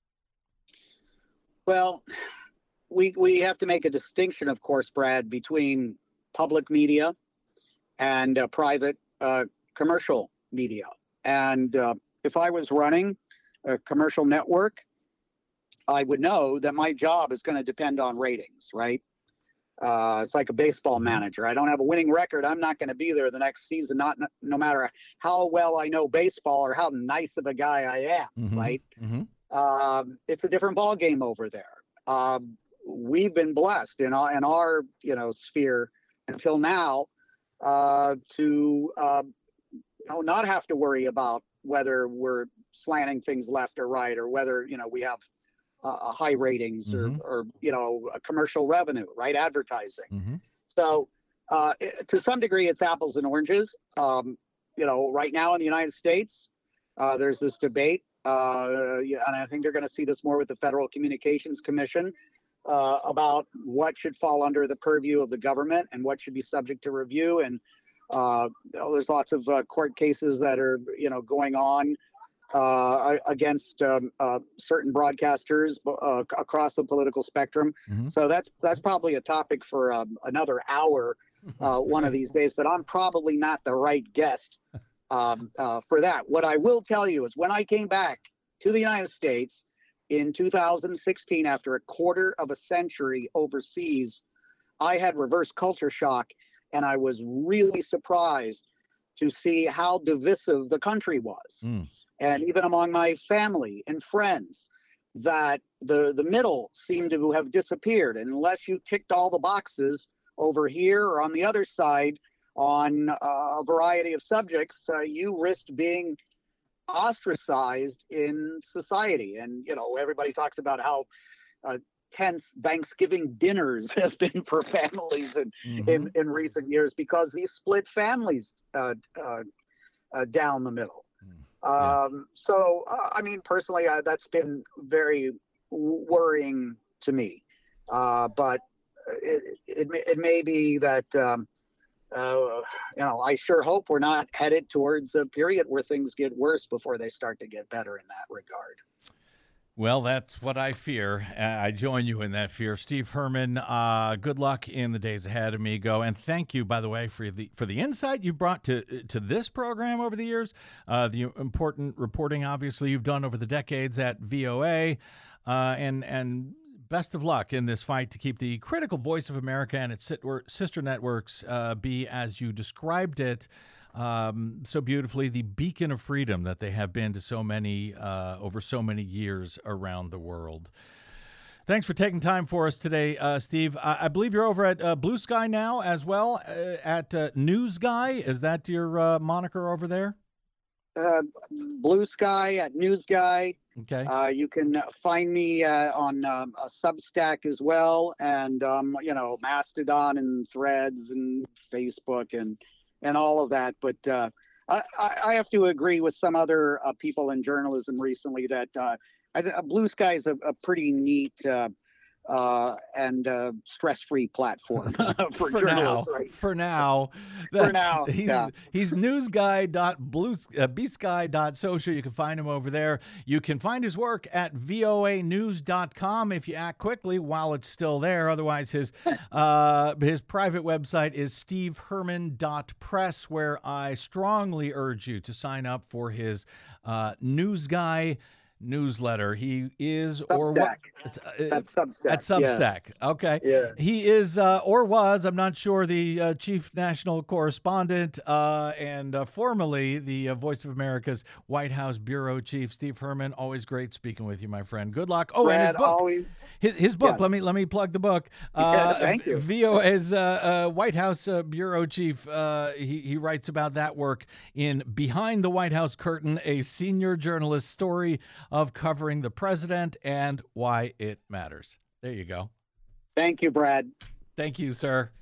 Well, we we have to make a distinction, of course, Brad, between public media and uh, private uh, commercial media. And uh, if I was running a commercial network, I would know that my job is going to depend on ratings, right? Uh, it's like a baseball manager. I don't have a winning record. I'm not going to be there the next season, not no matter how well I know baseball or how nice of a guy I am, mm-hmm. right? Mm-hmm. Um, it's a different ball game over there. Um, we've been blessed in our, in our you know sphere until now uh, to uh, you know not have to worry about whether we're slanting things left or right, or whether you know we have Uh, high ratings or, mm-hmm. or, you know, a commercial revenue, right? Advertising. Mm-hmm. So uh, it, to some degree, it's apples and oranges. Um, you know, right now in the United States, uh, there's this debate, uh, yeah, and I think they're going to see this more with the Federal Communications Commission uh, about what should fall under the purview of the government and what should be subject to review. And uh, you know, there's lots of uh, court cases that are, you know, going on Uh, against um, uh, certain broadcasters uh, across the political spectrum. Mm-hmm. So that's that's probably a topic for um, another hour uh, one of these days, but I'm probably not the right guest um, uh, for that. What I will tell you is when I came back to the United States in two thousand sixteen, after a quarter of a century overseas, I had reverse culture shock, and I was really surprised to see how divisive the country was. Mm. And even among my family and friends, that the the middle seemed to have disappeared. And unless you ticked all the boxes over here or on the other side on uh, a variety of subjects, uh, you risked being ostracized in society. And, you know, everybody talks about how uh, tense Thanksgiving dinners have been for families in, mm-hmm. in, in recent years because these split families uh, uh, uh, down the middle. Yeah. Um, so, uh, I mean, personally, uh, that's been very worrying to me. Uh, but it, it, it may be that, um, uh, you know, I sure hope we're not headed towards a period where things get worse before they start to get better in that regard. Well, that's what I fear. I join you in that fear. Steve Herman, uh, good luck in the days ahead, amigo. And thank you, by the way, for the for the insight you brought to to this program over the years, uh, the important reporting, obviously, you've done over the decades at V O A. Uh, and, and best of luck in this fight to keep the critical Voice of America and its sister networks uh, be, as you described it, Um, so beautifully, the beacon of freedom that they have been to so many uh, over so many years around the world. Thanks for taking time for us today, uh, Steve. I, I believe you're over at uh, Blue Sky now as well, uh, at uh, News Guy. Is that your uh, moniker over there? Uh, Blue Sky at News Guy. Okay. Uh, you can find me uh, on um, a Substack as well, and um, you know, Mastodon and Threads and Facebook and. and all of that. But uh, I, I have to agree with some other uh, people in journalism recently that uh, I, Blue Sky is a, a pretty neat uh, uh, and uh, stress-free platform for, for journalists. Now, right? For now. For now, he's, yeah. He's newsguy dot blue uh, b sky dot social. You can find him over there. You can find his work at v o a news dot com if you act quickly while it's still there. Otherwise, his uh, his private website is steve herman dot press, where I strongly urge you to sign up for his uh, News Guy newsletter. He is Substack. or what? Uh, That's Substack. At Substack. Yeah. Okay. Yeah. He is uh, or was, I'm not sure, the uh, chief national correspondent uh, and uh, formerly the uh, Voice of America's White House bureau chief. Steve Herman, always great speaking with you, my friend. Good luck. Oh, Brad, and his book. always. His, his book. Yes. Let me let me plug the book. Uh, Yeah, thank you. V O A's uh, uh, White House uh, bureau chief. Uh, he he writes about that work in Behind the White House Curtain, a senior journalist story of covering the president and why it matters. There you go. Thank you, Brad. Thank you, sir.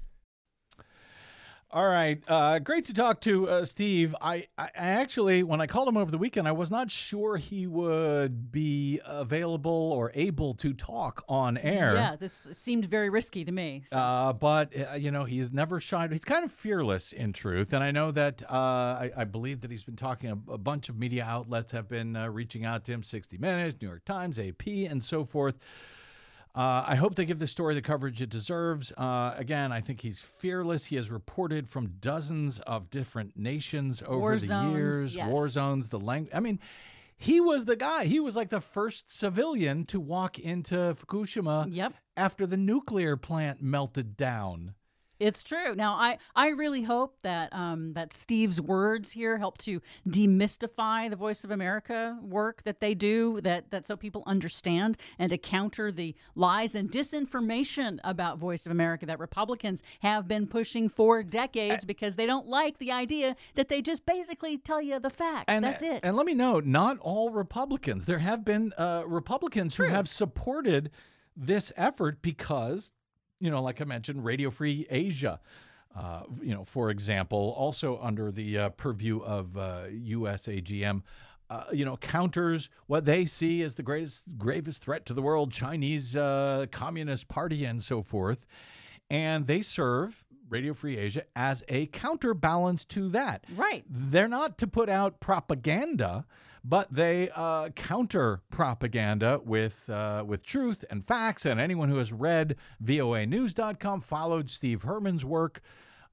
All right. Uh, great to talk to uh, Steve. I, I actually, when I called him over the weekend, I was not sure he would be available or able to talk on air. Yeah, this seemed very risky to me. So. Uh, but, uh, you know, he's never shied. He's kind of fearless, in truth. And I know that uh, I, I believe that he's been talking, a, a bunch of media outlets have been uh, reaching out to him, sixty minutes, New York Times, A P, and so forth. Uh, I hope they give this story the coverage it deserves. Uh, again, I think he's fearless. He has reported from dozens of different nations over War the zones, years. yes. War zones, the language. I mean, he was the guy. He was like the first civilian to walk into Fukushima Yep. after the nuclear plant melted down. It's true. Now, I, I really hope that um, that Steve's words here help to demystify the Voice of America work that they do, that, that so people understand, and to counter the lies and disinformation about Voice of America that Republicans have been pushing for decades because they don't like the idea that they just basically tell you the facts. And, That's it. And let me know, not all Republicans. There have been uh, Republicans True. who have supported this effort because, you know, like I mentioned, Radio Free Asia, uh, you know, for example, also under the uh, purview of uh, U S A G M, uh, you know, counters what they see as the greatest, gravest threat to the world, Chinese uh, Communist Party and so forth. And they serve Radio Free Asia as a counterbalance to that. Right. They're not to put out propaganda, but they uh, counter propaganda with uh, with truth and facts. And anyone who has read V O A news dot com, followed Steve Herman's work,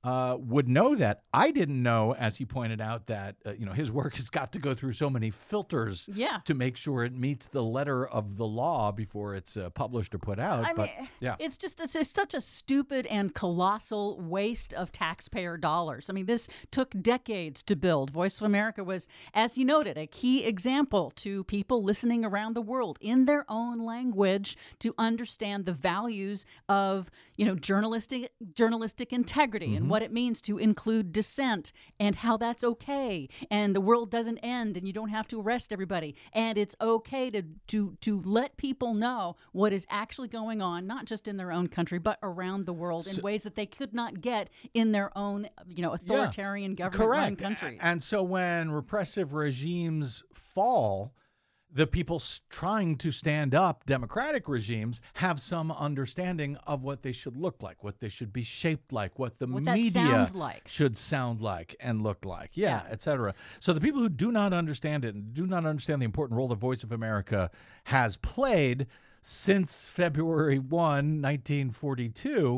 uh, would know that. I didn't know, as he pointed out, that uh, you know his work has got to go through so many filters Yeah. to make sure it meets the letter of the law before it's uh, published or put out. I but mean, yeah, it's just it's, it's such a stupid and colossal waste of taxpayer dollars. I mean, this took decades to build. Voice of America was, as he noted, a key example to people listening around the world in their own language to understand the values of, you know, journalistic journalistic integrity Mm-hmm. and what it means to include dissent and how that's okay, and the world doesn't end and you don't have to arrest everybody, and it's okay to to to let people know what is actually going on, not just in their own country but around the world in ways that they could not get in their own, you know, authoritarian government run correct. countries. And so when repressive regimes fall, the people s- trying to stand up democratic regimes have some understanding of what they should look like, what they should be shaped like, what the What that media sounds like. should sound like and look like, yeah, Yeah. et cetera. So the people who do not understand it and do not understand the important role the Voice of America has played since February first, nineteen forty-two,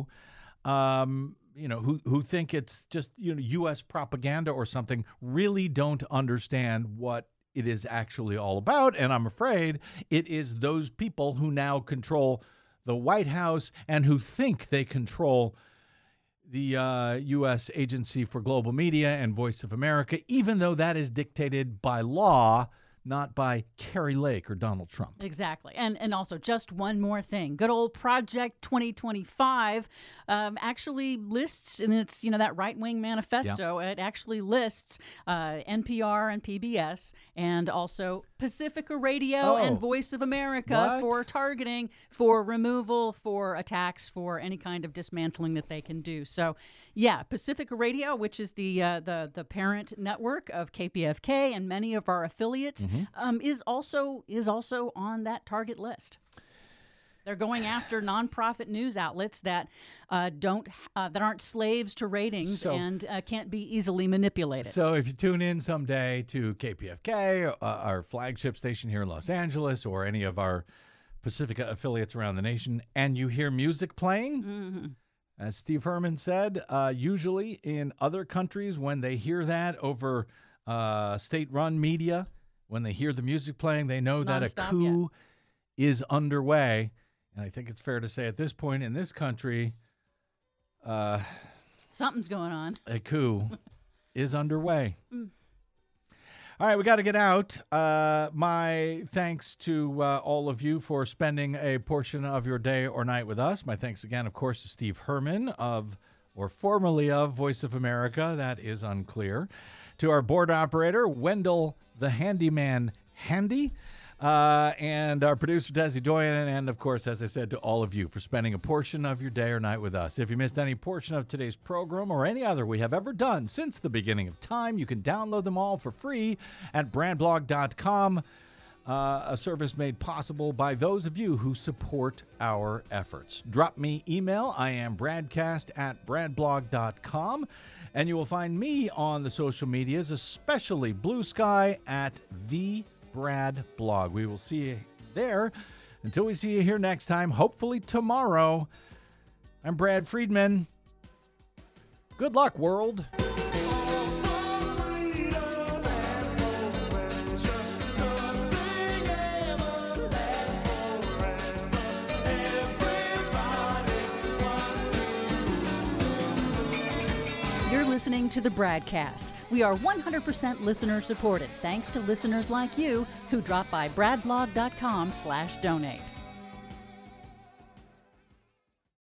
um, you know, who who think it's just, you know, U S propaganda or something, really don't understand what it is actually all about. And I'm afraid it is those people who now control the White House and who think they control the uh, U S Agency for Global Media and Voice of America, even though that is dictated by law, not by Carrie Lake or Donald Trump. Exactly. And and also, just one more thing. Good old Project twenty twenty-five um, actually lists, and it's, you know, that right-wing manifesto, it actually lists uh, N P R and P B S and also Pacifica Radio Oh. and Voice of America What? for targeting, for removal, for attacks, for any kind of dismantling that they can do. So, yeah, Pacifica Radio, which is the uh, the the parent network of K P F K and many of our affiliates, um, is also is also on that target list. They're going after nonprofit news outlets that uh, don't uh, that aren't slaves to ratings So- and uh, can't be easily manipulated. So if you tune in someday to K P F K, uh, our flagship station here in Los Angeles, or any of our Pacifica affiliates around the nation, and you hear music playing, Mm-hmm. as Steve Herman said, uh, usually in other countries, when they hear that over uh, state-run media, when they hear the music playing, they know that a Nonstop, coup is underway. And I think it's fair to say at this point in this country, uh, Something's going on. a coup is underway. All right, we got to get out. Uh, my thanks to uh, all of you for spending a portion of your day or night with us. My thanks again, of course, to Steve Herman of, or formerly of, Voice of America. That is unclear. To our board operator, Wendell the Handyman Handy. Uh, and our producer, Desi Doyen, and of course, as I said, to all of you for spending a portion of your day or night with us. If you missed any portion of today's program or any other we have ever done since the beginning of time, you can download them all for free at brad blog dot com, uh, a service made possible by those of you who support our efforts. Drop me email. I am bradcast at brad blog dot com, and you will find me on the social medias, especially Blue Sky at the Brad Blog. We will see you there. Until we see you here next time, hopefully tomorrow, I'm Brad Friedman. Good luck, world. You're listening to the Bradcast. We are one hundred percent listener supported, thanks to listeners like you who drop by brad blog dot com slash donate.